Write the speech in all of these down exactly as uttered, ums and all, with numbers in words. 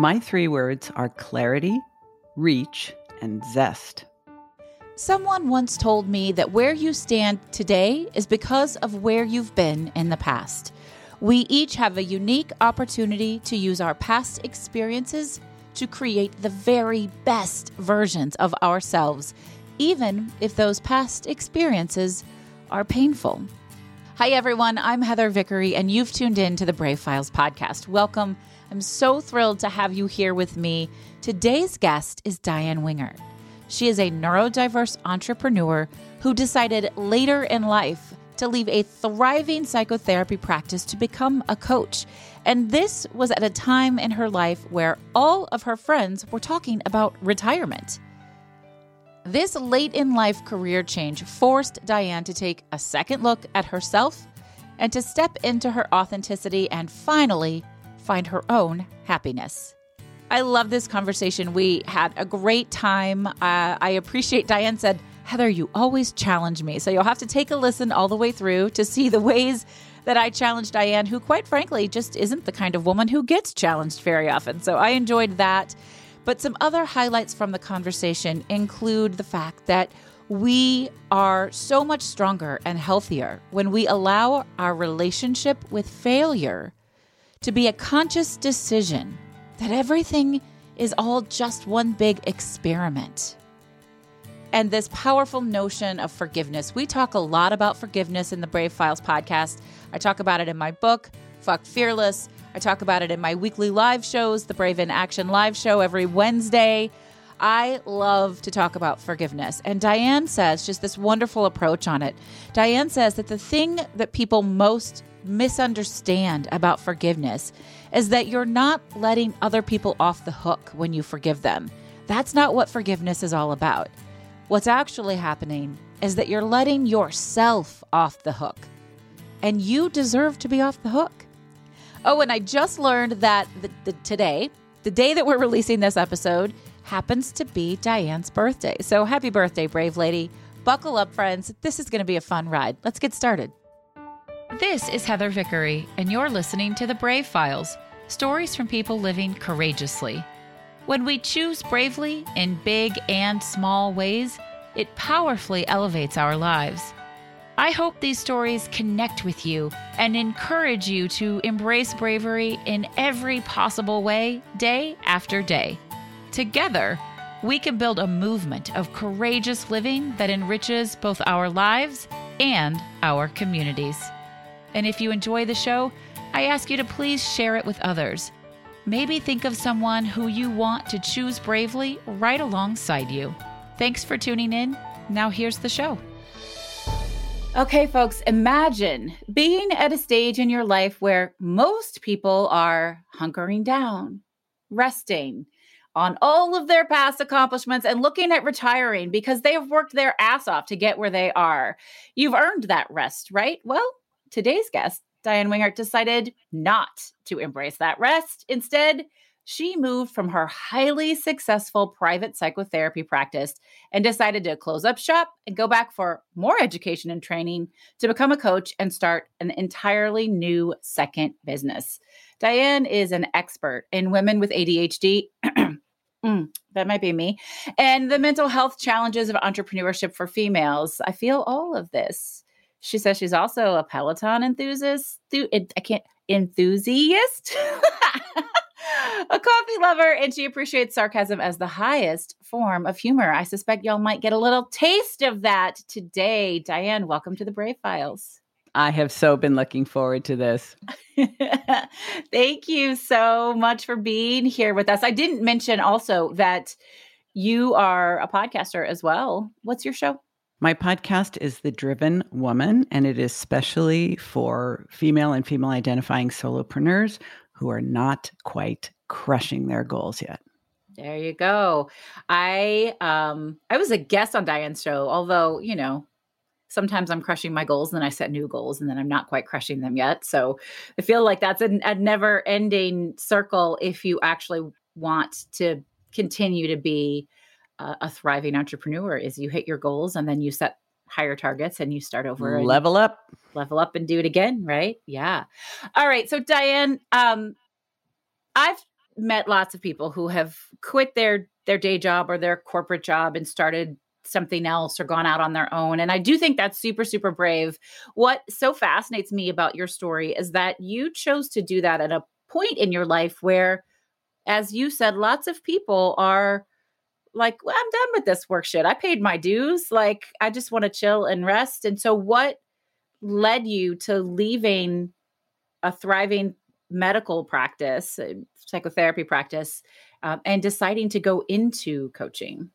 My three words are clarity, reach, and zest. Someone once told me that where you stand today is because of where you've been in the past. We each have a unique opportunity to use our past experiences to create the very best versions of ourselves, even if those past experiences are painful. Hi, everyone. I'm Heather Vickery, and you've tuned in to the Brave Files podcast. Welcome. I'm so thrilled to have you here with me. Today's guest is Diane Wingert. She is a neurodiverse entrepreneur who decided later in life to leave a thriving psychotherapy practice to become a coach. And this was at a time in her life where all of her friends were talking about retirement. This late in life career change forced Diane to take a second look at herself and to step into her authenticity and finally find her own happiness. I love this conversation. We had a great time. Uh, I appreciate Diane said, Heather, you always challenge me. So you'll have to take a listen all the way through to see the ways that I challenge Diane, who quite frankly just isn't the kind of woman who gets challenged very often. So I enjoyed that. But some other highlights from the conversation include the fact that we are so much stronger and healthier when we allow our relationship with failure to be a conscious decision that everything is all just one big experiment. And this powerful notion of forgiveness. We talk a lot about forgiveness in the Brave Files podcast. I talk about it in my book, Fuck Fearless. I talk about it in my weekly live shows, the Brave in Action live show every Wednesday. I love to talk about forgiveness. And Diane says, just this wonderful approach on it. Diane says that the thing that people most misunderstand about forgiveness is that you're not letting other people off the hook when you forgive them. That's not what forgiveness is all about. What's actually happening is that you're letting yourself off the hook. And you deserve to be off the hook. Oh, and I just learned that the, the, today, the day that we're releasing this episode, happens to be Diane's birthday. So happy birthday, brave lady. Buckle up, friends. This is going to be a fun ride. Let's get started. This is Heather Vickery, and you're listening to The Brave Files, stories from people living courageously. When we choose bravely in big and small ways, it powerfully elevates our lives. I hope these stories connect with you and encourage you to embrace bravery in every possible way, day after day. Together, we can build a movement of courageous living that enriches both our lives and our communities. And if you enjoy the show, I ask you to please share it with others. Maybe think of someone who you want to choose bravely right alongside you. Thanks for tuning in. Now here's the show. Okay, folks, imagine being at a stage in your life where most people are hunkering down, resting on all of their past accomplishments and looking at retiring because they have worked their ass off to get where they are. You've earned that rest, right? Well, today's guest, Diane Wingert, decided not to embrace that rest. Instead, she moved from her highly successful private psychotherapy practice and decided to close up shop and go back for more education and training to become a coach and start an entirely new second business. Diane is an expert in women with A D H D. mm, that might be me. And the mental health challenges of entrepreneurship for females. I feel all of this. She says she's also a Peloton enthusiast. I can't, enthusiast. A coffee lover, and she appreciates sarcasm as the highest form of humor. I suspect y'all might get a little taste of that today. Diane, welcome to the Brave Files. I have so been looking forward to this. Thank you so much for being here with us. I didn't mention also that you are a podcaster as well. What's your show? My podcast is The Driven Woman, and it is specially for female and female identifying solopreneurs who are not quite crushing their goals yet. There you go. I um I was a guest on Diane's show, although, you know, sometimes I'm crushing my goals and then I set new goals and then I'm not quite crushing them yet. So I feel like that's a, a never ending circle if you actually want to continue to be a, a thriving entrepreneur, is you hit your goals and then you set higher targets and you start over and level up, level up and do it again. Right. Yeah. All right. So Diane, um, I've met lots of people who have quit their their day job or their corporate job and started something else or gone out on their own. And I do think that's super, super brave. What so fascinates me about your story is that you chose to do that at a point in your life where, as you said, lots of people are like, well, I'm done with this work shit. I paid my dues. Like, I just want to chill and rest. And so what led you to leaving a thriving medical practice, uh, psychotherapy practice, um, and deciding to go into coaching?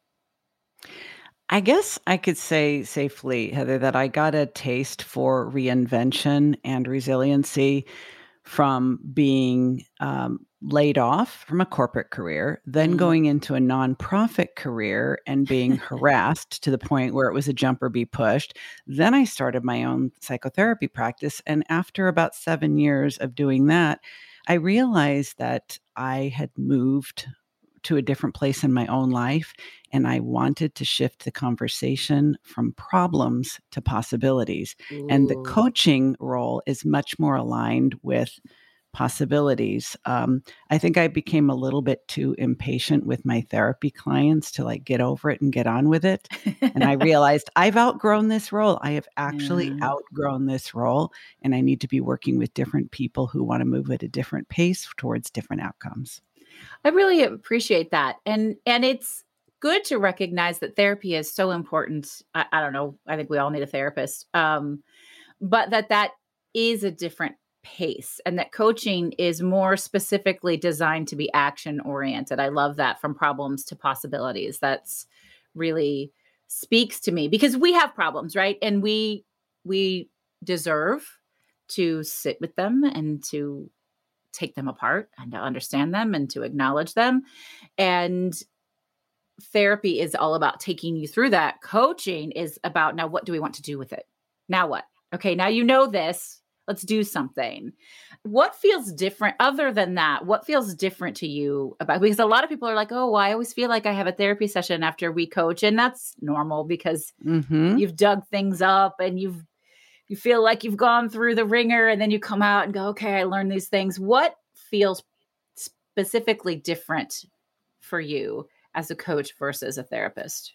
I guess I could say safely, Heather, that I got a taste for reinvention and resiliency from being um, laid off from a corporate career, then Mm. going into a nonprofit career and being harassed to the point where it was a jump or be pushed. Then I started my own psychotherapy practice. And after about seven years of doing that, I realized that I had moved to a different place in my own life. And I wanted to shift the conversation from problems to possibilities. And the Ooh. coaching role is much more aligned with possibilities. Um, I think I became a little bit too impatient with my therapy clients to like get over it and get on with it. And I realized I've outgrown this role. I have actually Yeah. outgrown this role. And I need to be working with different people who want to move at a different pace towards different outcomes. I really appreciate that. And and it's good to recognize that therapy is so important. I, I don't know. I think we all need a therapist. Um, but that that is a different pace and that coaching is more specifically designed to be action oriented. I love that, from problems to possibilities. That's really speaks to me because we have problems, right? And we we deserve to sit with them and to take them apart and to understand them and to acknowledge them. And therapy is all about taking you through that. Coaching is about, now what do we want to do with it? Now what? Okay, now you know this. Let's do something. What feels different other than that? What feels different to you about, because a lot of people are like, oh, well, I always feel like I have a therapy session after we coach. And that's normal because Mm-hmm. you've dug things up and you've you feel like you've gone through the ringer, and then you come out and go, okay, I learned these things. What feels specifically different for you as a coach versus a therapist?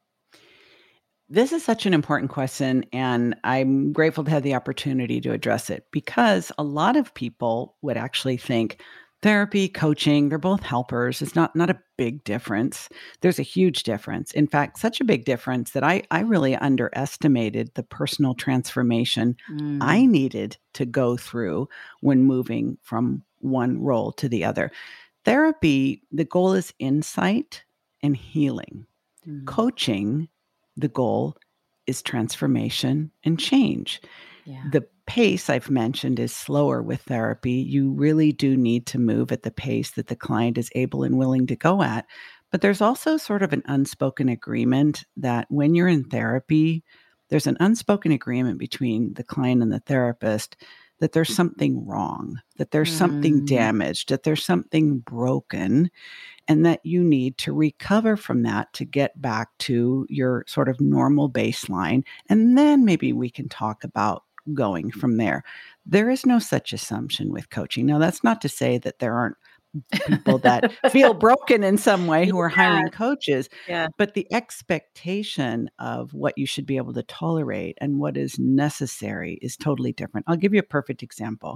This is such an important question, and I'm grateful to have the opportunity to address it because a lot of people would actually think therapy, coaching, they're both helpers. It's not, not a big difference. There's a huge difference. In fact, such a big difference that I, I really underestimated the personal transformation Mm. I needed to go through when moving from one role to the other. Therapy, the goal is insight and healing. Mm. Coaching, the goal is transformation and change. Yeah. The pace I've mentioned is slower with therapy. You really do need to move at the pace that the client is able and willing to go at. But there's also sort of an unspoken agreement that when you're in therapy, there's an unspoken agreement between the client and the therapist that there's something wrong, that there's something Mm. damaged, that there's something broken, and that you need to recover from that to get back to your sort of normal baseline. And then maybe we can talk about going from there. There is no such assumption with coaching. Now, that's not to say that there aren't people that feel broken in some way who are Yeah. hiring coaches, Yeah. but the expectation of what you should be able to tolerate and what is necessary is totally different. I'll give you a perfect example.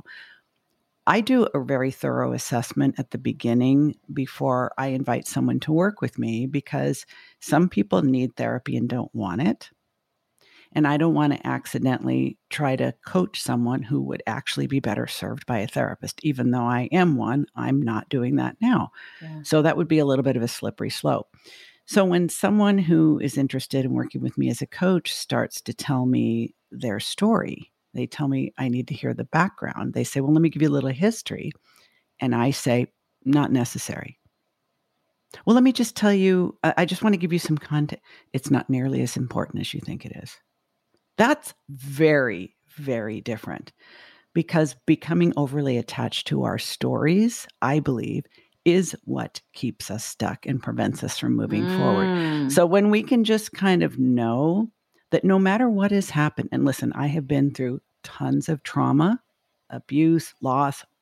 I do a very thorough assessment at the beginning before I invite someone to work with me because some people need therapy and don't want it. And I don't want to accidentally try to coach someone who would actually be better served by a therapist. Even though I am one, I'm not doing that now. Yeah. So that would be a little bit of a slippery slope. So when someone who is interested in working with me as a coach starts to tell me their story, they tell me I need to hear the background. They say, well, let me give you a little history. And I say, not necessary. Well, let me just tell you, I I just want to give you some context. It's not nearly as important as you think it is. That's very, very different because becoming overly attached to our stories, I believe, is what keeps us stuck and prevents us from moving Mm. forward. So when we can just kind of know that no matter what has happened, and listen, I have been through tons of trauma, abuse, loss,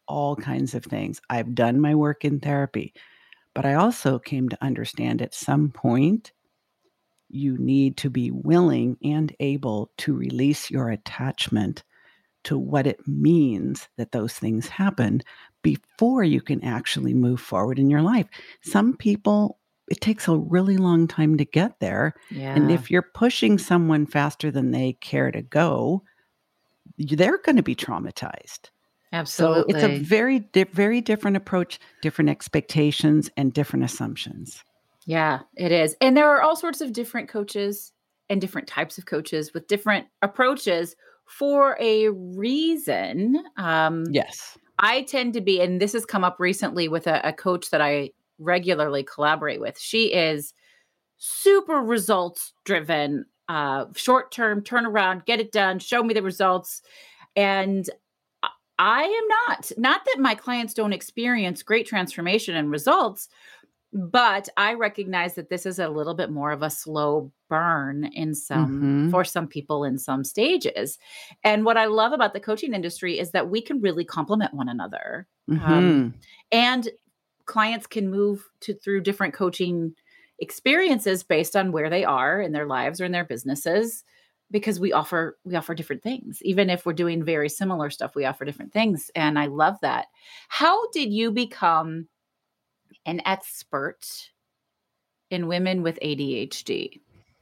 all kinds of things. I've done my work in therapy, but I also came to understand at some point you need to be willing and able to release your attachment to what it means that those things happened before you can actually move forward in your life. Some people, it takes a really long time to get there. Yeah. And if you're pushing someone faster than they care to go, they're going to be traumatized. Absolutely. So it's a very, di- very different approach, different expectations, and different assumptions. Yeah, it is. And there are all sorts of different coaches and different types of coaches with different approaches for a reason. Um, Yes. I tend to be, and this has come up recently with a, a coach that I regularly collaborate with. She is super results driven, uh, short term turnaround, get it done, show me the results. And I am not. Not that my clients don't experience great transformation and results, but I recognize that this is a little bit more of a slow burn in some, Mhm. for some people in some stages. And what I love about the coaching industry is that we can really complement one another. Um, Mhm. and clients can move to through different coaching experiences based on where they are in their lives or in their businesses, because we offer we offer different things. Even if we're doing very similar stuff, we offer different things. And I love that. How did you become an expert in women with A D H D?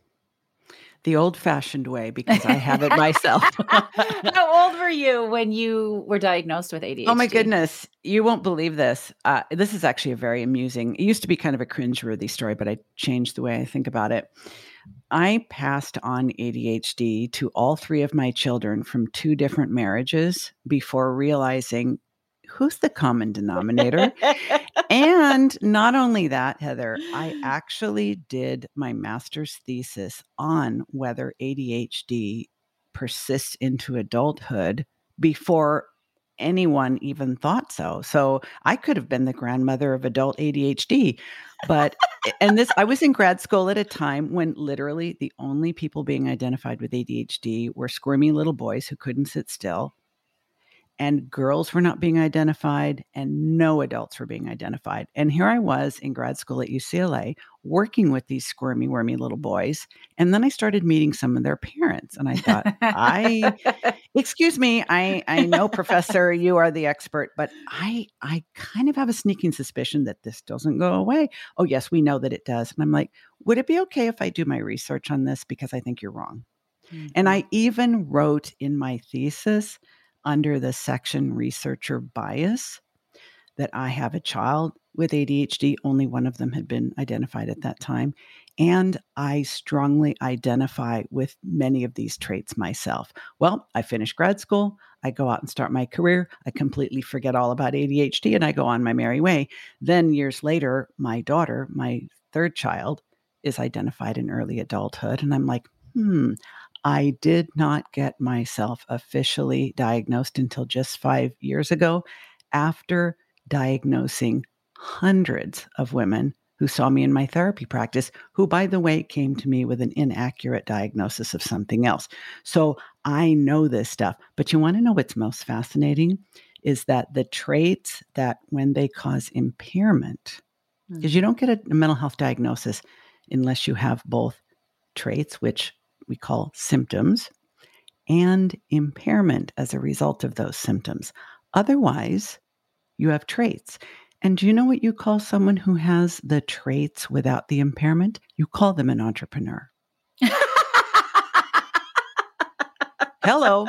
The old-fashioned way, because I have it myself. How old were you when you were diagnosed with A D H D? Oh my goodness. You won't believe this. Uh, this is actually a very amusing, it used to be kind of a cringeworthy story, but I changed the way I think about it. I passed on A D H D to all three of my children from two different marriages before realizing who's the common denominator. And not only that, Heather, I actually did my master's thesis on whether A D H D persists into adulthood before anyone even thought so. So I could have been the grandmother of adult A D H D. But, and this, I was in grad school at a time when literally the only people being identified with A D H D were squirmy little boys who couldn't sit still. And girls were not being identified, and no adults were being identified. And here I was in grad school at U C L A working with these squirmy, wormy little boys. And then I started meeting some of their parents. And I thought, I, excuse me, I, I know, Professor, you are the expert, but I, I kind of have a sneaking suspicion that this doesn't go away. Oh, yes, we know that it does. And I'm like, would it be okay if I do my research on this? Because I think you're wrong. Mm-hmm. And I even wrote in my thesis under the section researcher bias that I have a child with A D H D. Only one of them had been identified at that time. And I strongly identify with many of these traits myself. Well, I finish grad school. I go out and start my career. I completely forget all about A D H D and I go on my merry way. Then years later, my daughter, my third child, is identified in early adulthood. And I'm like, hmm, I did not get myself officially diagnosed until just five years ago, after diagnosing hundreds of women who saw me in my therapy practice, who, by the way, came to me with an inaccurate diagnosis of something else. So I know this stuff. But you want to know what's most fascinating is that the traits that when they cause impairment, because mm-hmm. you don't get a, a mental health diagnosis unless you have both traits, which we call symptoms, and impairment as a result of those symptoms. Otherwise, you have traits. And do you know what you call someone who has the traits without the impairment? You call them an entrepreneur. Hello.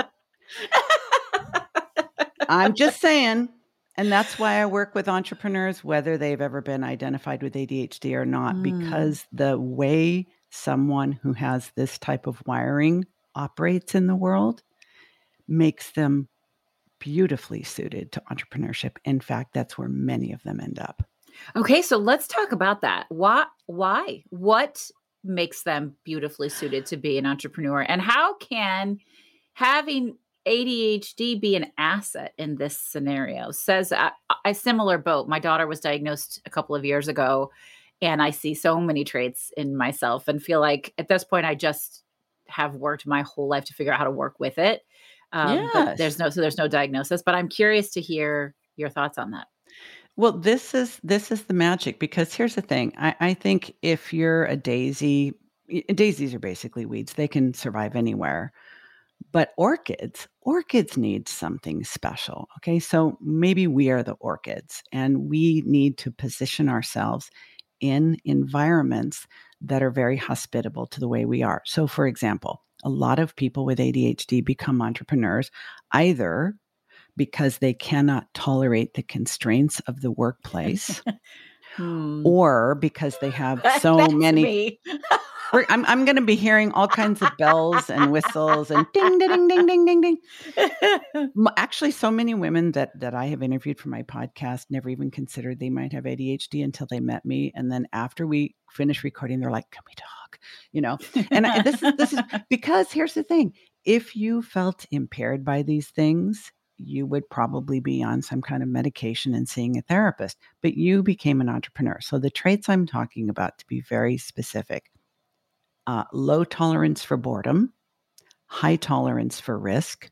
I'm just saying. And that's why I work with entrepreneurs, whether they've ever been identified with A D H D or not, mm. because the way someone who has this type of wiring operates in the world makes them beautifully suited to entrepreneurship. In fact, that's where many of them end up. Okay, so let's talk about that. Why? Why? What makes them beautifully suited to be an entrepreneur? And how can having A D H D be an asset in this scenario? Says a, a similar boat. My daughter was diagnosed a couple of years ago, and I see so many traits in myself and feel like at this point, I just have worked my whole life to figure out how to work with it. Um, yes. But there's no, so there's no diagnosis, but I'm curious to hear your thoughts on that. Well, this is this is the magic, because here's the thing. I, I think if you're a daisy, daisies are basically weeds. They can survive anywhere. But orchids, orchids need something special. Okay. So maybe we are the orchids, and we need to position ourselves in environments that are very hospitable to the way we are. So, for example, a lot of people with A D H D become entrepreneurs either because they cannot tolerate the constraints of the workplace Hmm. or because they have so That's many. me. We're, I'm, I'm going to be hearing all kinds of bells and whistles and ding, ding, ding, ding, ding, ding. M- Actually, so many women that that I have interviewed for my podcast never even considered they might have A D H D until they met me, and then after we finish recording, they're like, "Can we talk?" You know. And I, this is this is because here's the thing: if you felt impaired by these things, you would probably be on some kind of medication and seeing a therapist. But you became an entrepreneur, so the traits I'm talking about, to be very specific. Uh, low tolerance for boredom, high tolerance for risk,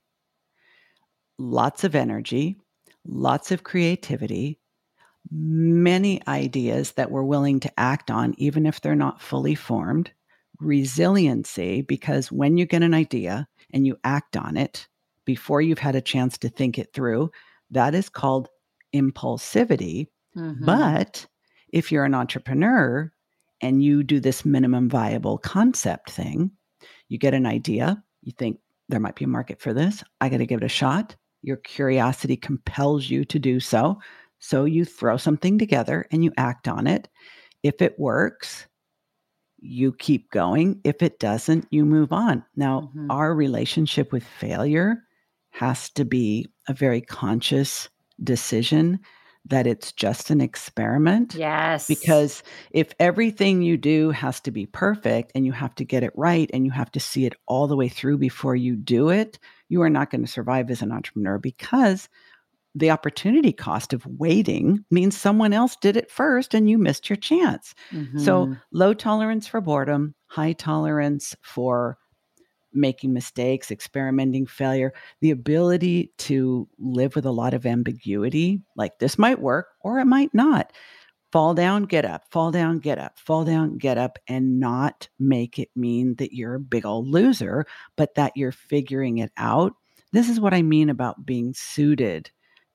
lots of energy, lots of creativity, many ideas that we're willing to act on, even if they're not fully formed, resiliency, because when you get an idea and you act on it before you've had a chance to think it through, that is called impulsivity. Mm-hmm. But if you're an entrepreneur and you do this minimum viable concept thing, you get an idea, you think there might be a market for this, I got to give it a shot. Your curiosity compels you to do so. So you throw something together and you act on it. If it works, you keep going. If it doesn't, you move on. Now, Mm-hmm. our relationship with failure has to be a very conscious decision that it's just an experiment. Yes. Because if everything you do has to be perfect and you have to get it right and you have to see it all the way through before you do it, you are not going to survive as an entrepreneur, because the opportunity cost of waiting means someone else did it first and you missed your chance. Mm-hmm. So low tolerance for boredom, high tolerance for making mistakes, experimenting, failure, the ability to live with a lot of ambiguity, like this might work or it might not. Fall down, get up, fall down, get up, fall down, get up, and not make it mean that you're a big old loser, but that you're figuring it out. This is what I mean about being suited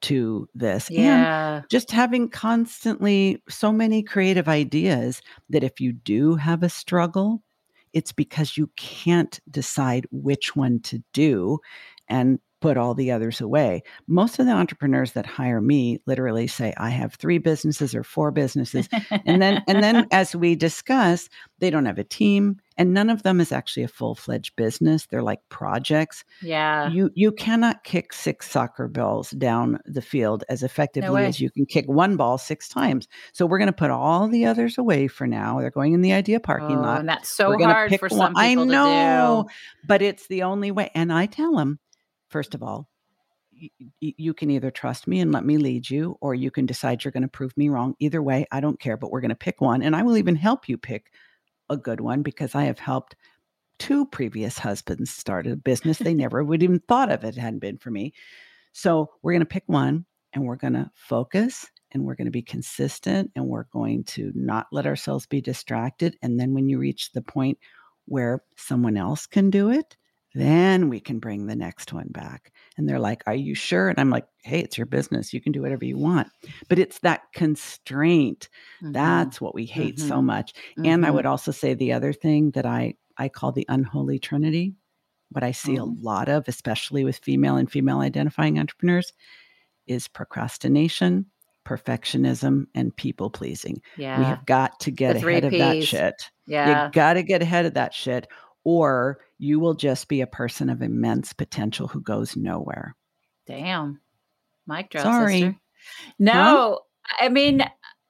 to this. Yeah. And just having constantly so many creative ideas that if you do have a struggle, it's because you can't decide which one to do and put all the others away. Most of the entrepreneurs that hire me literally say, I have three businesses or four businesses. And then, and then as we discuss, they don't have a team, and none of them is actually a full-fledged business. They're like projects. Yeah. You you cannot kick six soccer balls down the field as effectively No as you can kick one ball six times. So we're going to put all the others away for now. They're going in the idea parking oh, lot. And that's so we're gonna hard pick for one. some people I know, to do. but it's the only way. And I tell them, first of all, y- y- you can either trust me and let me lead you, or you can decide you're going to prove me wrong. Either way, I don't care, but we're going to pick one. And I will even help you pick a good one, because I have helped two previous husbands start a business. They never would even thought of it, it hadn't been for me. So we're going to pick one and we're going to focus and we're going to be consistent and we're going to not let ourselves be distracted. And then when you reach the point where someone else can do it, then we can bring the next one back. And they're like, are you sure? And I'm like, hey, it's your business. You can do whatever you want. But it's that constraint. Mm-hmm. That's what we hate mm-hmm. so much. Mm-hmm. And I would also say the other thing that I, I call the unholy trinity, what I see oh. a lot of, especially with female and female identifying entrepreneurs, is procrastination, perfectionism, and people pleasing. Yeah. We have got to get ahead of that shit. Yeah. You got to get ahead of that shit, or you will just be a person of immense potential who goes nowhere. Damn. Mic drop, Sorry. sister. No, huh? I mean,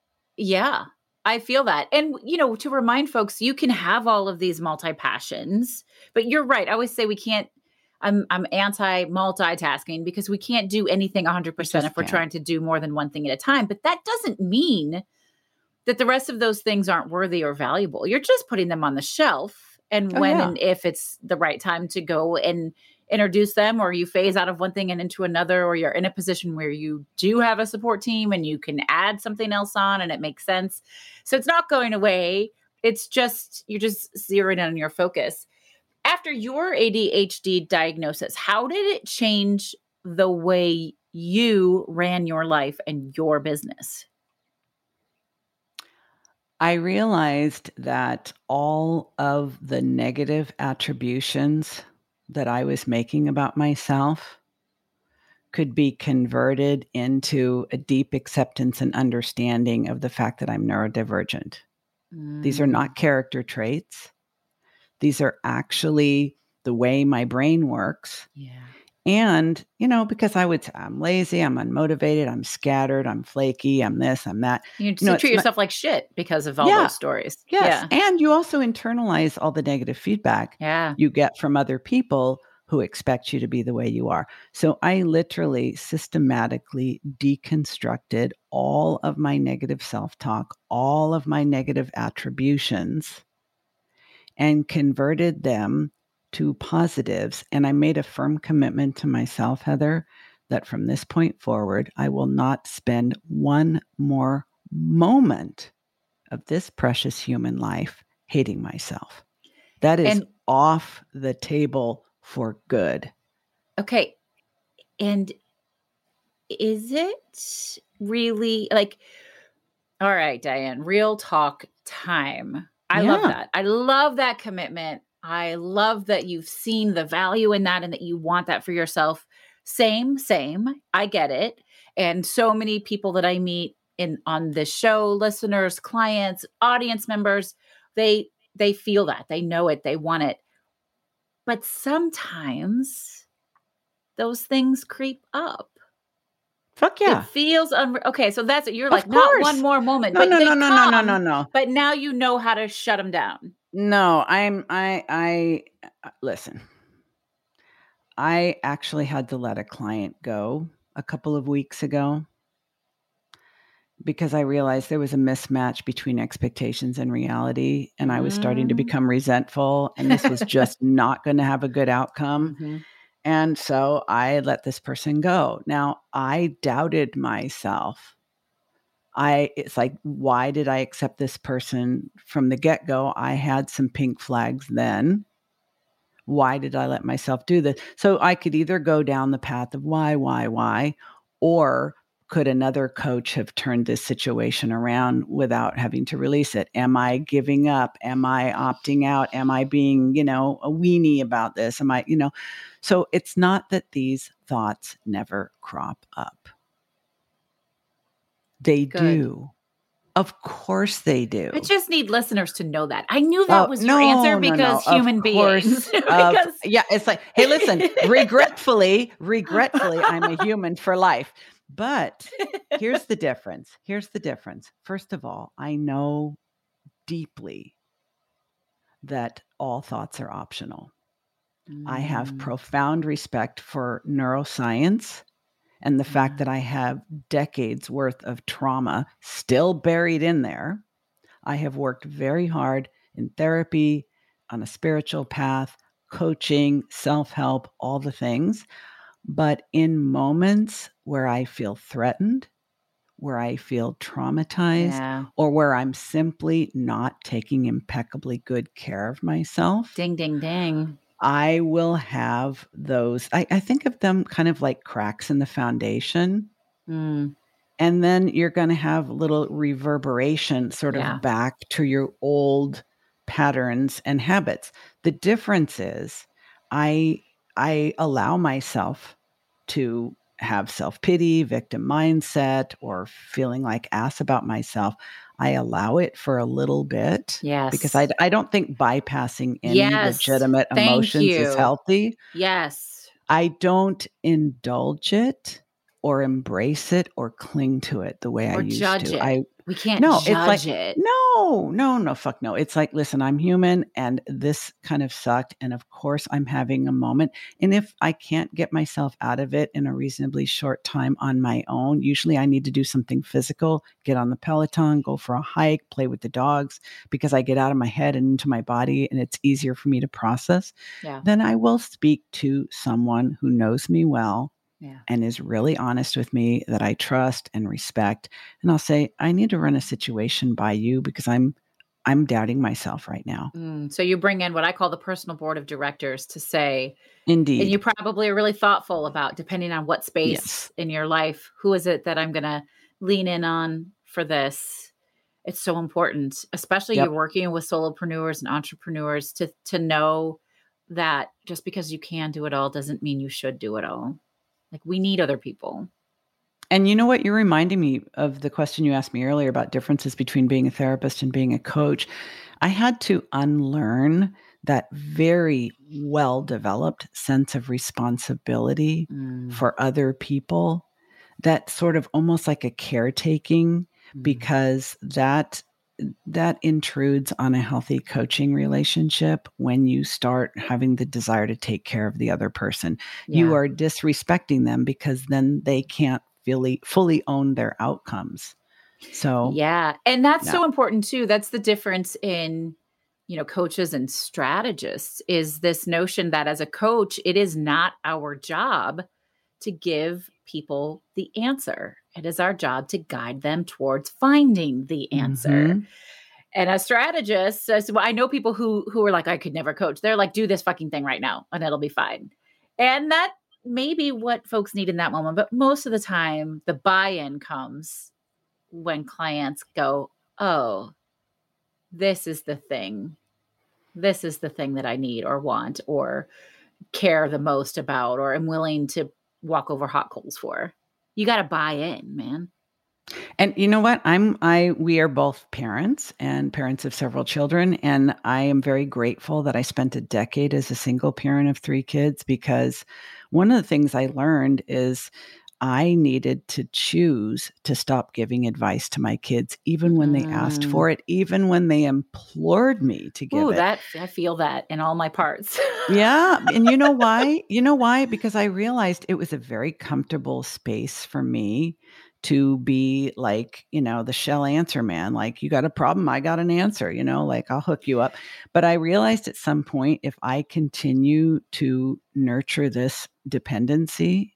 yeah, I feel that. And, you know, to remind folks, you can have all of these multi-passions, but you're right. I always say we can't, I'm I'm anti-multitasking, because we can't do anything one hundred percent if we're can't. trying to do more than one thing at a time. But that doesn't mean that the rest of those things aren't worthy or valuable. You're just putting them on the shelf. And oh, when yeah. and if it's the right time to go and introduce them, or you phase out of one thing and into another, or you're in a position where you do have a support team and you can add something else on and it makes sense. So it's not going away. It's just, you're just zeroing in on your focus. After your A D H D diagnosis, how did it change the way you ran your life and your business? I realized that all of the negative attributions that I was making about myself could be converted into a deep acceptance and understanding of the fact that I'm neurodivergent. Mm. These are not character traits. These are actually the way my brain works. Yeah. And, you know, because I would, I'm lazy, I'm unmotivated, I'm scattered, I'm flaky, I'm this, I'm that. You, you know, treat yourself not, like shit because of all yeah, those stories. Yes. Yeah. And you also internalize all the negative feedback yeah. you get from other people who expect you to be the way you are. So I literally systematically deconstructed all of my negative self-talk, all of my negative attributions, and converted them to positives. And I made a firm commitment to myself, Heather, that from this point forward, I will not spend one more moment of this precious human life hating myself. That is and, off the table for good. Okay. And is it really like, all right, Diane, real talk time. I yeah. love that. I love that commitment. I love that you've seen the value in that and that you want that for yourself. Same, same. I get it. And so many people that I meet in on this show, listeners, clients, audience members, they they feel that. They know it. They want it. But sometimes those things creep up. Fuck yeah. It feels unre- okay. So that's it. You're like, not one more moment. No, but no, they no, no, come, no, no, no, no. But now you know how to shut them down. No, I'm, I, I, uh, listen, I actually had to let a client go a couple of weeks ago because I realized there was a mismatch between expectations and reality. And I was starting to become resentful, and this was just not going to have a good outcome. Mm-hmm. And so I let this person go. Now, I doubted myself. I, it's like, why did I accept this person from the get-go? I had some pink flags then. Why did I let myself do this? So I could either go down the path of why, why, why, or could another coach have turned this situation around without having to release it? Am I giving up? Am I opting out? Am I being, you know, a weenie about this? Am I, you know, so it's not that these thoughts never crop up. They Good. do. Of course they do. I just need listeners to know that. I knew that uh, was your no, answer because no, no. human beings. because, of, yeah, it's like, hey, listen, regretfully, regretfully, I'm a human for life. But here's the difference. Here's the difference. First of all, I know deeply that all thoughts are optional. Mm. I have profound respect for neuroscience and the yeah. fact that I have decades worth of trauma still buried in there. I have worked very hard in therapy, on a spiritual path, coaching, self-help, all the things. But in moments where I feel threatened, where I feel traumatized, yeah. or where I'm simply not taking impeccably good care of myself. Ding, ding, ding. I will have those. I, I think of them kind of like cracks in the foundation. Mm. And then you're going to have little reverberation sort of yeah. back to your old patterns and habits. The difference is I I allow myself to have self-pity, victim mindset, or feeling like ass about myself. I allow it for a little bit. Yes. Because I, I don't think bypassing any yes. legitimate Thank emotions you. is healthy. Yes. I don't indulge it or embrace it or cling to it the way or I used judge to. It. I We can't No, judge it's like, it. no, no, no, fuck no. It's like, listen, I'm human and this kind of sucked. And of course, I'm having a moment. And if I can't get myself out of it in a reasonably short time on my own, usually I need to do something physical, get on the Peloton, go for a hike, play with the dogs, because I get out of my head and into my body and it's easier for me to process. Yeah. Then I will speak to someone who knows me well. Yeah. And is really honest with me, that I trust and respect. And I'll say, I need to run a situation by you because I'm I'm doubting myself right now. Mm, so you bring in what I call the personal board of directors to say, Indeed. and you probably are really thoughtful about, depending on what space Yes. in your life, who is it that I'm going to lean in on for this? It's so important, especially Yep. you're working with solopreneurs and entrepreneurs, to to know that just because you can do it all doesn't mean you should do it all. Like, we need other people. And you know what? You're reminding me of the question you asked me earlier about differences between being a therapist and being a coach. I had to unlearn that very well-developed sense of responsibility Mm. for other people, that sort of almost like a caretaking, Mm. because that that intrudes on a healthy coaching relationship when you start having the desire to take care of the other person. Yeah. You are disrespecting them because then they can't fully fully own their outcomes. So Yeah. And that's yeah. so important too. That's the difference in, you know, coaches and strategists, is this notion that as a coach, it is not our job to give people the answer. It is our job to guide them towards finding the answer. Mm-hmm. And as strategists, uh, so I know people who who are like, I could never coach. They're like, do this fucking thing right now and it'll be fine. And that may be what folks need in that moment. But most of the time, the buy-in comes when clients go, oh, this is the thing. This is the thing that I need or want or care the most about, or am willing to walk over hot coals for. You got to buy in, man. And you know what? I'm I we are both parents and parents of several children, and I am very grateful that I spent a decade as a single parent of three kids, because one of the things I learned is I needed to choose to stop giving advice to my kids, even when they asked Mm. for it, even when they implored me to give Ooh, it. that I feel that in all my parts. Yeah. And you know why? You know why? Because I realized it was a very comfortable space for me to be like, you know, the shell answer man. Like, you got a problem, I got an answer, you know, like, I'll hook you up. But I realized at some point, if I continue to nurture this dependency,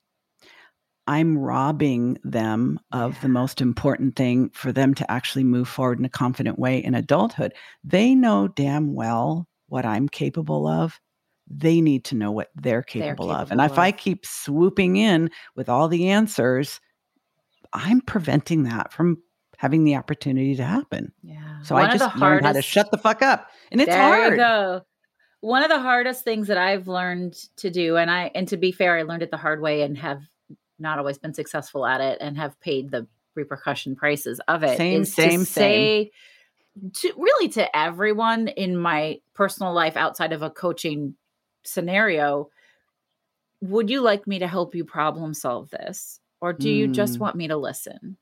I'm robbing them of the most important thing for them to actually move forward in a confident way in adulthood. They know damn well what I'm capable of. They need to know what they're capable, They're of. And capable if I of. keep swooping in with all the answers, I'm preventing that from having the opportunity to happen. Yeah. So One I of the just learned how to hardest- shut the fuck up. And it's there hard. you go. One of the hardest things that I've learned to do, and I, and to be fair, I learned it the hard way and have not always been successful at it and have paid the repercussion prices of it. Same, is same, to same. say to really to everyone in my personal life outside of a coaching scenario, would you like me to help you problem solve this? Or do you just Mm. want me to listen?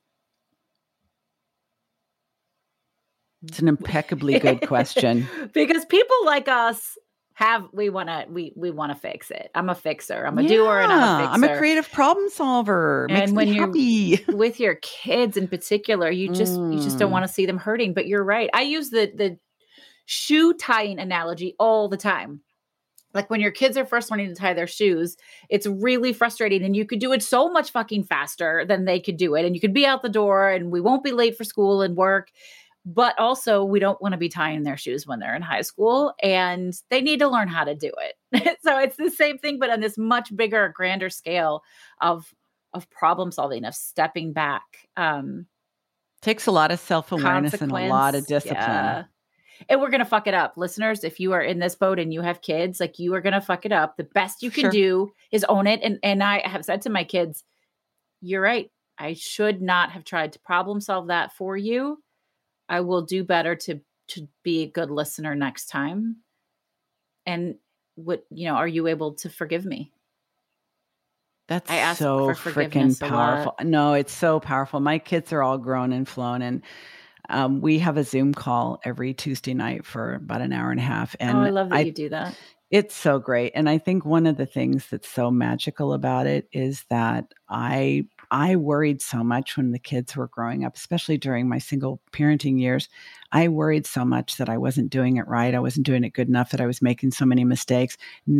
It's an impeccably good question. Because people like us have, we want to, we, we want to fix it. I'm a fixer. I'm a Yeah, doer and I'm a fixer. I'm a creative problem solver. Makes And when me you're happy. with your kids in particular, you just, you just don't Mm. want to see them hurting, but you're right. I use the, the shoe tying analogy all the time. Like, when your kids are first learning to tie their shoes, it's really frustrating, and you could do it so much fucking faster than they could do it. And you could be out the door and we won't be late for school and work. But also, we don't want to be tying their shoes when they're in high school, and they need to learn how to do it. So it's the same thing, but on this much bigger, grander scale of, of problem solving, of stepping back. Um, Takes a lot of self-awareness and a lot of discipline. Yeah. And we're going to fuck it up. Listeners, if you are in this boat and you have kids, like, you are going to fuck it up. The best you can Sure. do is own it. And, and I have said to my kids, you're right. I should not have tried to problem solve that for you. I will do better to, to be a good listener next time. And what, you know, are you able to forgive me? That's I ask so for freaking forgiveness a powerful. lot. No, it's so powerful. My kids are all grown and flown, and um, we have a Zoom call every Tuesday night for about an hour and a half. Oh, I And love that I, you do that. it's so great. And I think one of the things that's so magical about it is that I I worried so much when the kids were growing up, especially during my single parenting years. I worried so much that I wasn't doing it right. I wasn't doing it good enough, that I was making so many mistakes.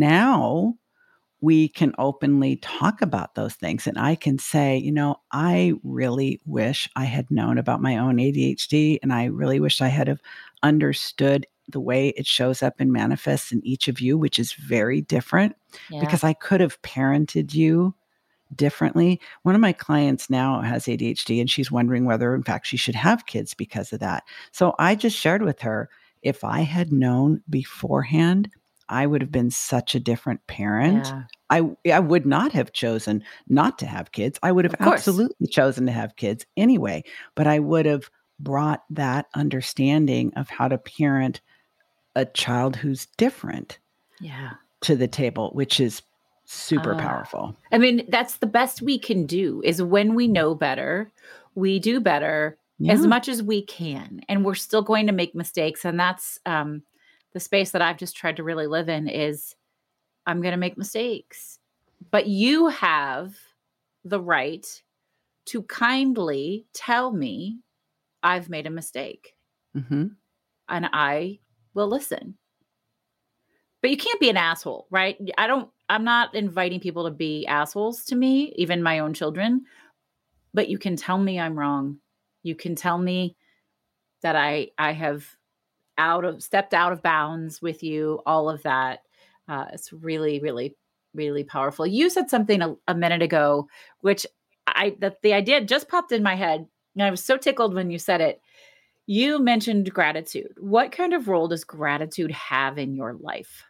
Now we can openly talk about those things. And I can say, you know, I really wish I had known about my own A D H D. And I really wish I had have understood the way it shows up and manifests in each of you, which is very different, Yeah. because I could have parented you differently. One of my clients now has A D H D, and she's wondering whether, in fact, she should have kids because of that. So I just shared with her, if I had known beforehand, I would have been such a different parent. Yeah. I I would not have chosen not to have kids. I would have Of course. absolutely chosen to have kids anyway, but I would have brought that understanding of how to parent a child who's different Yeah. to the table, which is super Ah. powerful. I mean, that's the best we can do, is when we know better, we do better as Yeah. much as we can. And we're still going to make mistakes. And that's um, the space that I've just tried to really live in, is I'm going to make mistakes. But you have the right to kindly tell me I've made a mistake. Mm-hmm. And I will listen. But you can't be an asshole, right? I don't, I'm not inviting people to be assholes to me, even my own children. But you can tell me I'm wrong. You can tell me that I, I have out of stepped out of bounds with you, all of that. Uh, it's really, really, really powerful. You said something a, a minute ago, which I, that the idea just popped in my head. And I was so tickled when you said it. You mentioned gratitude. What kind of role does gratitude have in your life?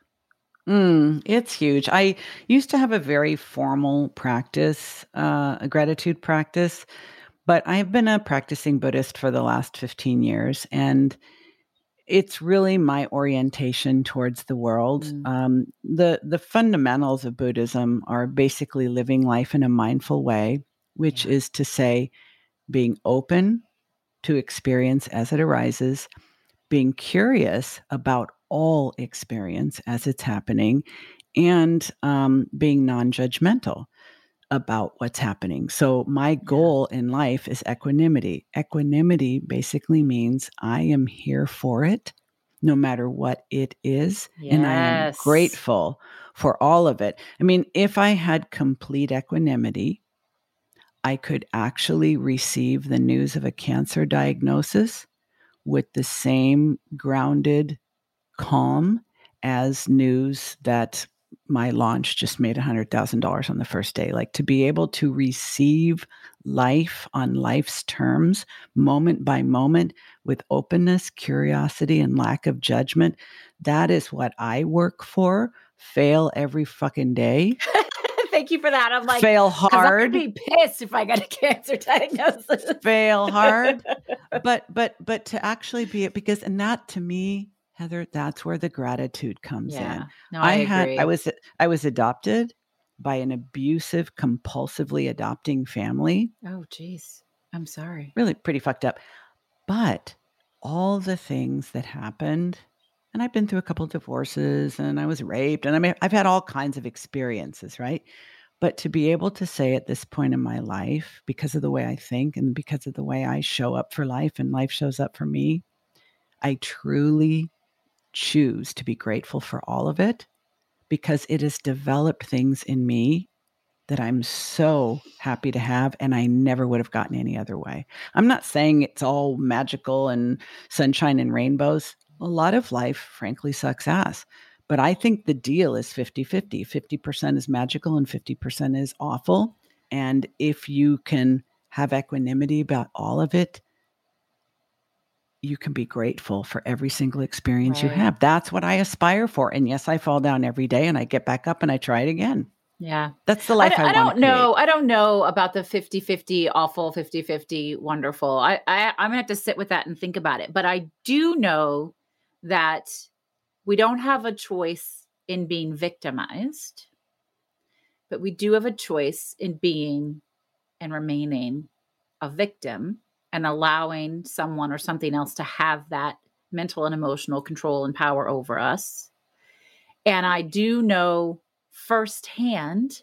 Mm, it's huge. I used to have a very formal practice, uh, a gratitude practice, but I've been a practicing Buddhist for the last fifteen years, and it's really my orientation towards the world. Mm. Um, the the fundamentals of Buddhism are basically living life in a mindful way, which Yeah. is to say, being open to experience as it arises, being curious about all experience as it's happening, and um, being non-judgmental about what's happening. So my goal in life is equanimity. Equanimity basically means I am here for it, no matter what it is. And I am Yes. grateful for all of it. I mean, if I had complete equanimity, I could actually receive the news of a cancer diagnosis with the same grounded calm as news that my launch just made one hundred thousand dollars on the first day. Like, to be able to receive life on life's terms, moment by moment, with openness, curiosity, and lack of judgment, that is what I work for. Fail every fucking day. Thank you for that. I'm like, fail 'cause I'm hard. gonna be pissed if I got a cancer diagnosis. Fail hard. But but but to actually be it, because and that to me, Heather, that's where the gratitude comes Yeah. in. No, I, I had agree. I was I was adopted by an abusive, compulsively adopting family. Oh, geez. I'm sorry. Really pretty fucked up. But all the things that happened, and I've been through a couple of divorces, and I was raped, and I mean, I've had all kinds of experiences, right? But to be able to say at this point in my life, because of the way I think and because of the way I show up for life and life shows up for me, I truly choose to be grateful for all of it, because it has developed things in me that I'm so happy to have, and I never would have gotten any other way. I'm not saying it's all magical and sunshine and rainbows. A lot of life, frankly, sucks ass. But I think the deal is fifty-fifty. fifty percent is magical and fifty percent is awful. And if you can have equanimity about all of it, you can be grateful for every single experience you Right. have. That's what I aspire for. And yes, I fall down every day and I get back up and I try it again. Yeah. That's the I, life d- I, I want don't to create. know. I don't know about the fifty-fifty awful, fifty-fifty wonderful. I, I, I'm going to have to sit with that and think about it. But I do know that we don't have a choice in being victimized. but we do have a choice in being and remaining a victim and allowing someone or something else to have that mental and emotional control and power over us. And I do know firsthand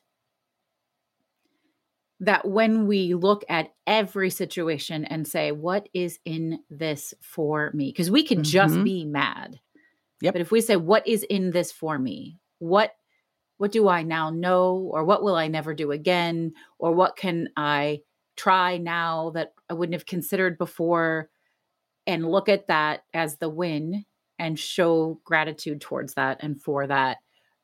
that when we look at every situation and say, what is in this for me? Because we could mm-hmm. just be mad. Yep. But if we say, what is in this for me? What what do I now know? Or what will I never do again? Or what can I try now that I wouldn't have considered before? And look at that as the win and show gratitude towards that and for that.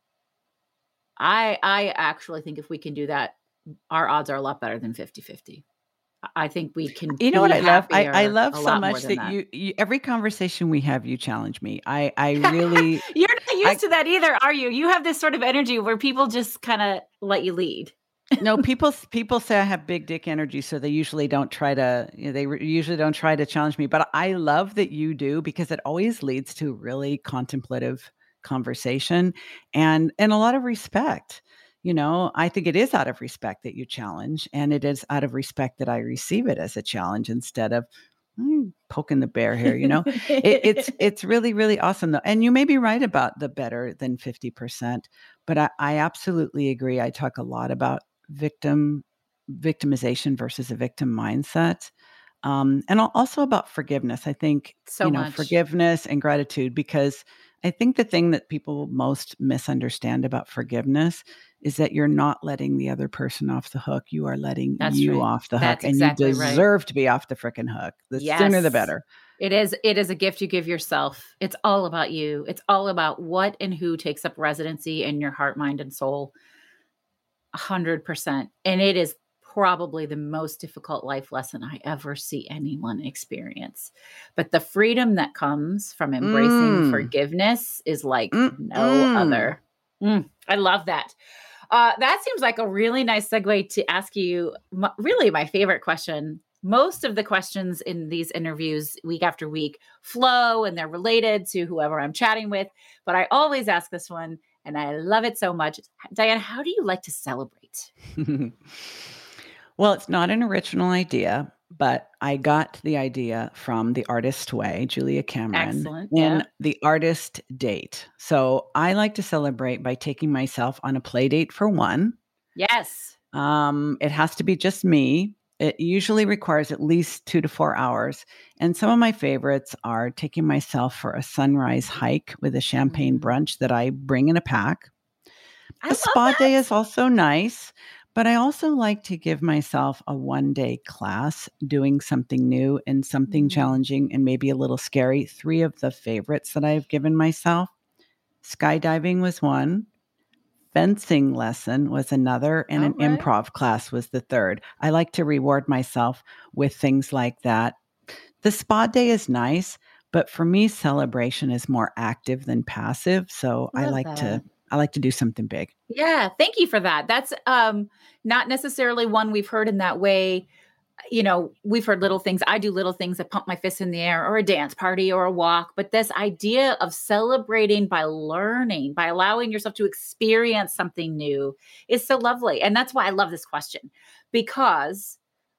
I I actually think if we can do that, our odds are a lot better than fifty-fifty. I think we can. You know what I love? I, I love a so much that, that. You, you, every conversation we have, you challenge me. I, I really. You're not used I, to that either, are you? You have this sort of energy where people just kind of let you lead. No, people, people say I have big dick energy, so they usually don't try to, you know, they re- usually don't try to challenge me, but I love that you do, because it always leads to really contemplative conversation and, and a lot of respect. You know, I think it is out of respect that you challenge, and it is out of respect that I receive it as a challenge instead of mm, poking the bear here. You know, it, it's it's really, really awesome though. And you may be right about the better than fifty percent, but I, I absolutely agree. I talk a lot about victim victimization versus a victim mindset. Um, and also about forgiveness. I think, so you know, much. forgiveness and gratitude, because I think the thing that people most misunderstand about forgiveness is that you're not letting the other person off the hook. You are letting That's you right. off the That's hook, and exactly you deserve right. to be off the frickin' hook. The Yes. sooner the better. It is. It is a gift you give yourself. It's all about you. It's all about what and who takes up residency in your heart, mind, and soul. A hundred percent. And it is probably the most difficult life lesson I ever see anyone experience. But the freedom that comes from embracing Mm. forgiveness is like Mm, no mm. other. Mm, I love that. Uh, that seems like a really nice segue to ask you m- really my favorite question. Most of the questions in these interviews week after week flow and they're related to whoever I'm chatting with. But I always ask this one, and I love it so much. Diane, how do you like to celebrate? Well, it's not an original idea, but I got the idea from The Artist Way, Julia Cameron, Excellent. in Yeah. The Artist Date. So I like to celebrate by taking myself on a play date for one. Yes. Um, it has to be just me. It usually requires at least two to four hours. And some of my favorites are taking myself for a sunrise hike with a champagne Mm. brunch that I bring in a pack. I A love spa that. day is also nice, but I also like to give myself a one day class doing something new and something Mm. challenging and maybe a little scary. Three of the favorites that I've given myself: skydiving was one, fencing lesson was another, and an All right. improv class was the third. I like to reward myself with things like that. The spa day is nice, but for me, celebration is more active than passive. So I Love like that. to I like to do something big. Yeah. Thank you for that. That's um, not necessarily one we've heard in that way. You know, we've heard little things. I do little things that pump my fists in the air, or a dance party or a walk. But this idea of celebrating by learning, by allowing yourself to experience something new is so lovely. And that's why I love this question, because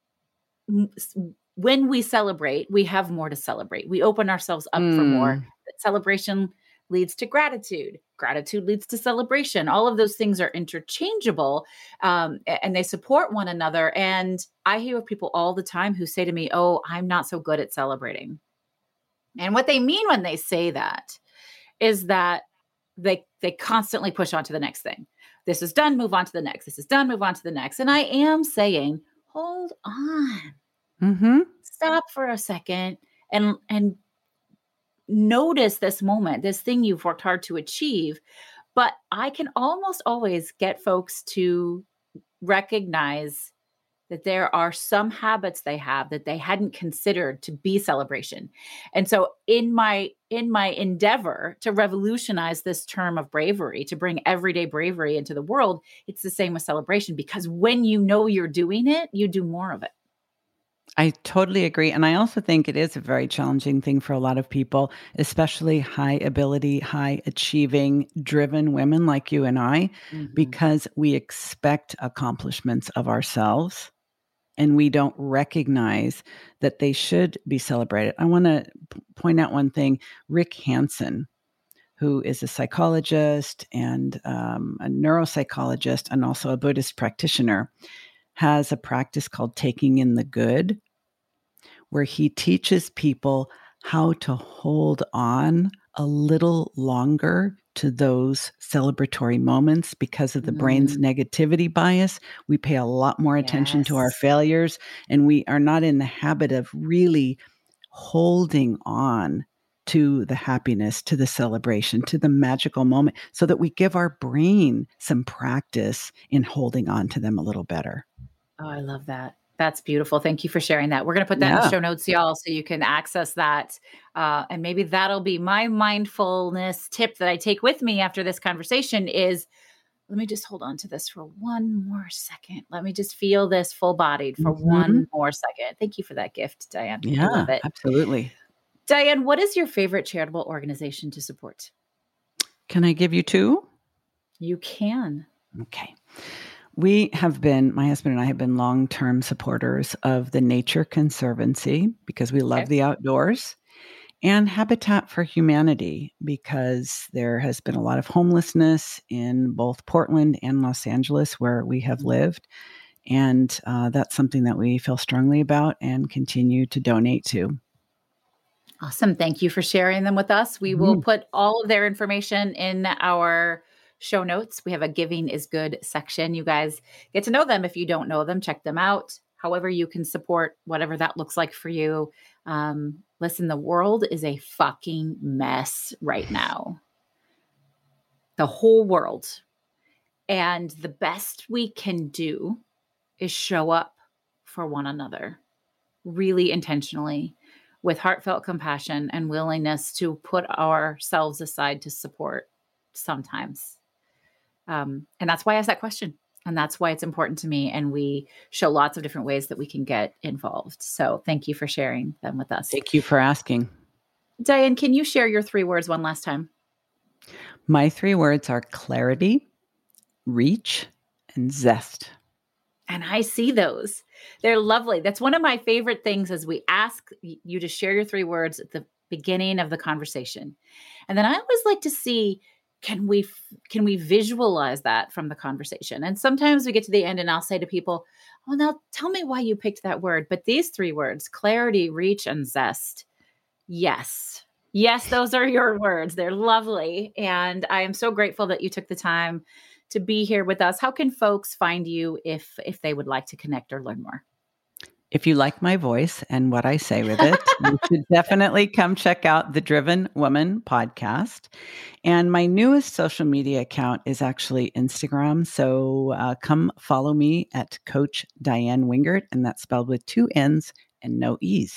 m- s- when we celebrate, we have more to celebrate. We open ourselves up for more. Mm. Celebration leads to gratitude. Gratitude leads to celebration. All of those things are interchangeable, um, a- and they support one another. And I hear people all the time who say to me, "Oh, I'm not so good at celebrating." And what they mean when they say that is that they they constantly push on to the next thing. This is done, move on to the next. This is done, move on to the next. And I am saying, hold on, Mm-hmm. stop for a second, and and notice this moment, this thing you've worked hard to achieve. But I can almost always get folks to recognize that there are some habits they have that they hadn't considered to be celebration. And so in my in my endeavor to revolutionize this term of bravery, to bring everyday bravery into the world, it's the same with celebration, because when you know you're doing it, you do more of it. I totally agree. And I also think it is a very challenging thing for a lot of people, especially high ability, high achieving, driven women like you and I, Mm-hmm. because we expect accomplishments of ourselves and we don't recognize that they should be celebrated. I want to p- point out one thing. Rick Hansen, who is a psychologist and um, a neuropsychologist and also a Buddhist practitioner, has a practice called taking in the good, where he teaches people how to hold on a little longer to those celebratory moments because of the brain's Mm. negativity bias. We pay a lot more attention to our Yes. failures, and we are not in the habit of really holding on to the happiness, to the celebration, to the magical moment, so that we give our brain some practice in holding on to them a little better. Oh, I love that. That's beautiful. Thank you for sharing that. We're going to put that in the Yeah. show notes, y'all, so you can access that. Uh, and maybe that'll be my mindfulness tip that I take with me after this conversation is, let me just hold on to this for one more second. Let me just feel this full bodied for Mhm. one more second. Thank you for that gift, Diane. I Yeah, love it. absolutely. Diane, what is your favorite charitable organization to support? Can I give you two? You can. Okay. We have been, my husband and I have been long-term supporters of the Nature Conservancy because we love Okay. the outdoors, and Habitat for Humanity because there has been a lot of homelessness in both Portland and Los Angeles where we have lived. And uh, that's something that we feel strongly about and continue to donate to. Awesome. Thank you for sharing them with us. We will put all of their information in our show notes. We have a Giving is Good section. You guys get to know them. If you don't know them, check them out. However you can support, whatever that looks like for you. Um, listen, the world is a fucking mess right now. The whole world. And the best we can do is show up for one another really intentionally, with heartfelt compassion and willingness to put ourselves aside to support sometimes. Um, and that's why I asked that question. And that's why it's important to me. And we show lots of different ways that we can get involved. So thank you for sharing them with us. Thank you for asking. Diane, can you share your three words one last time? My three words are clarity, reach, and zest. And I see those. They're lovely. That's one of my favorite things is we ask you to share your three words at the beginning of the conversation. And then I always like to see, can we can we visualize that from the conversation? And sometimes we get to the end and I'll say to people, well, now tell me why you picked that word. But these three words, clarity, reach, and zest. Yes. Yes, those are your words. They're lovely. And I am so grateful that you took the time to be here with us. How can folks find you if if they would like to connect or learn more? If you like my voice and what I say with it, you should definitely come check out the Driven Woman podcast. And my newest social media account is actually Instagram. So uh, come follow me at Coach Diane Wingert, and that's spelled with two N's and no E's.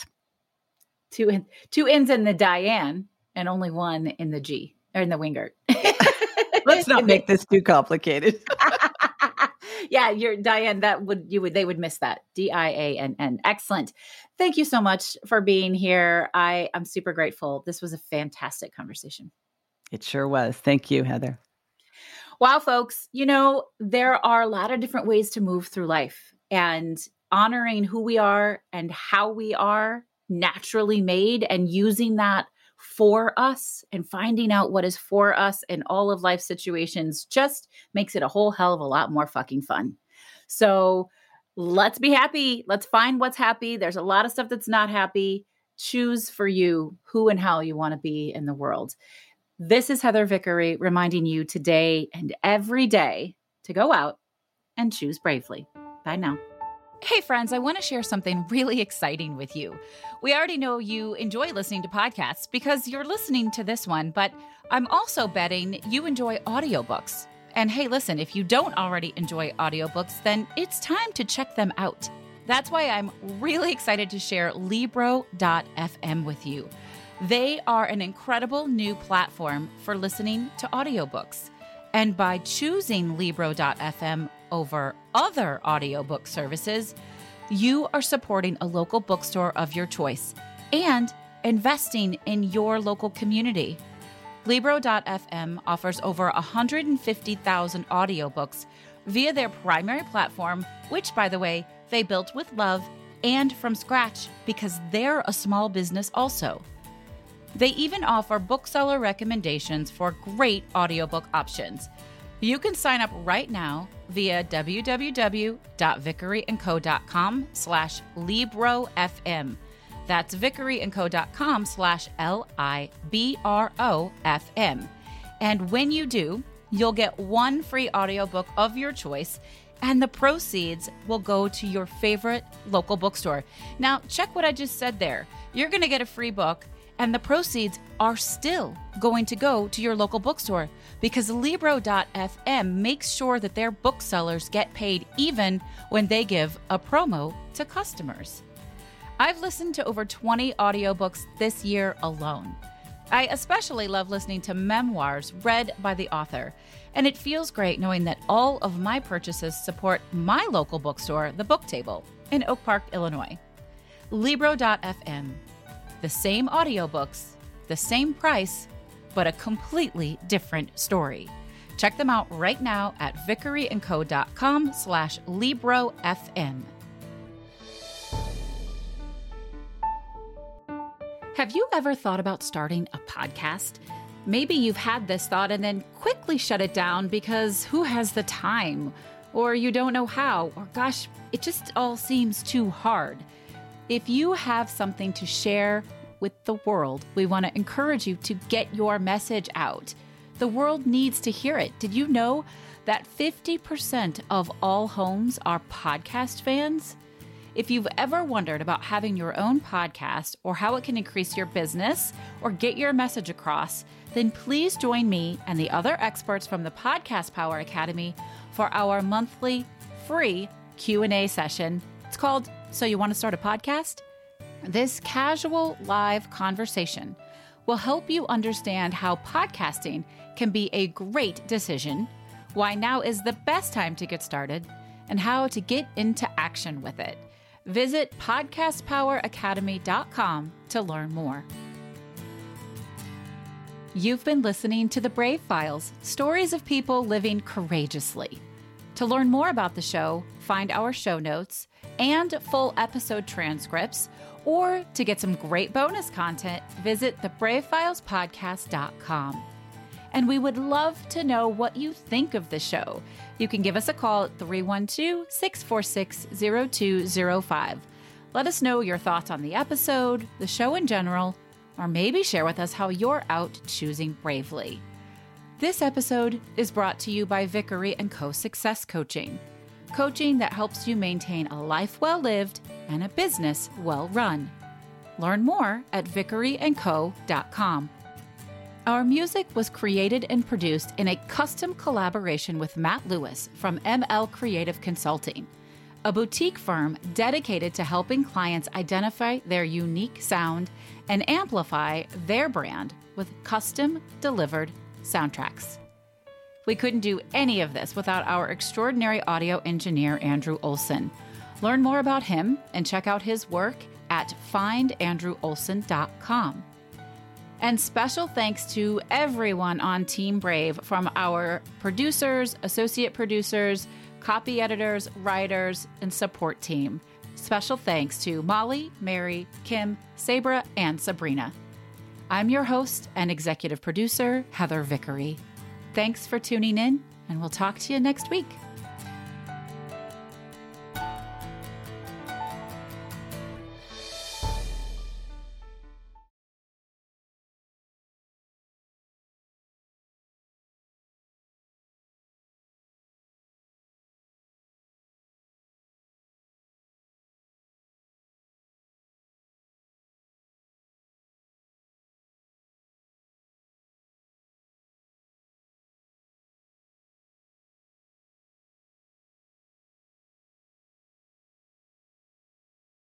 Two in, two N's in the Diane and only one in the G or in the Wingert. Let's not make this too complicated. Yeah, you're Diane. That would you would they would miss that D I A N N. Excellent. Thank you so much for being here. I am super grateful. This was a fantastic conversation. It sure was. Thank you, Heather. Wow, folks. You know, there are a lot of different ways to move through life, and honoring who we are and how we are naturally made and using that for us and finding out what is for us in all of life situations just makes it a whole hell of a lot more fucking fun. So let's be happy. Let's find what's happy. There's a lot of stuff that's not happy. Choose for you who and how you want to be in the world. This is Heather Vickery reminding you today and every day to go out and choose bravely. Bye now. Hey friends, I want to share something really exciting with you. We already know you enjoy listening to podcasts because you're listening to this one, but I'm also betting you enjoy audiobooks. And hey, listen, if you don't already enjoy audiobooks, then it's time to check them out. That's why I'm really excited to share Libro dot f m with you. They are an incredible new platform for listening to audiobooks. And by choosing Libro dot f m over other audiobook services, you are supporting a local bookstore of your choice and investing in your local community. Libro dot f m offers over one hundred fifty thousand audiobooks via their primary platform, which, by the way, they built with love and from scratch because they're a small business also. They even offer bookseller recommendations for great audiobook options. You can sign up right now via w w w dot vickery and co dot com slash libro f m. That's vickery and co dot com slash L I B R O F M. And when you do, you'll get one free audiobook of your choice, and the proceeds will go to your favorite local bookstore. Now, check what I just said there. You're going to get a free book, and the proceeds are still going to go to your local bookstore because Libro dot f m makes sure that their booksellers get paid even when they give a promo to customers. I've listened to over twenty audiobooks this year alone. I especially love listening to memoirs read by the author, and it feels great knowing that all of my purchases support my local bookstore, The Book Table, in Oak Park, Illinois. Libro dot f m. The same audiobooks, the same price, but a completely different story. Check them out right now at vickery and co dot com slash libro f m. Have you ever thought about starting a podcast? Maybe you've had this thought and then quickly shut it down because who has the time? Or you don't know how, or gosh, it just all seems too hard. If you have something to share with the world, we want to encourage you to get your message out. The world needs to hear it. Did you know that fifty percent of all homes are podcast fans? If you've ever wondered about having your own podcast or how it can increase your business or get your message across, then please join me and the other experts from the Podcast Power Academy for our monthly free Q and A session. It's called So You Want to Start a Podcast? This casual live conversation will help you understand how podcasting can be a great decision, why now is the best time to get started, and how to get into action with it. Visit podcast power academy dot com to learn more. You've been listening to The Brave Files, stories of people living courageously. To learn more about the show, find our show notes and full episode transcripts, or to get some great bonus content, visit the brave files podcast dot com. And we would love to know what you think of the show. You can give us a call at three one two, six four six, zero two zero five. Let us know your thoughts on the episode, the show in general, or maybe share with us how you're out choosing bravely. This episode is brought to you by Vickery and Co. Success Coaching. Coaching that helps you maintain a life well lived and a business well run. Learn more at vickery and co dot com. Our music was created and produced in a custom collaboration with Matt Lewis from M L Creative Consulting, a boutique firm dedicated to helping clients identify their unique sound and amplify their brand with custom delivered soundtracks. We couldn't do any of this without our extraordinary audio engineer, Andrew Olson. Learn more about him and check out his work at find andrew olson dot com. And special thanks to everyone on Team Brave, from our producers, associate producers, copy editors, writers, and support team. Special thanks to Molly, Mary, Kim, Sabra, and Sabrina. I'm your host and executive producer, Heather Vickery. Thanks for tuning in, and we'll talk to you next week.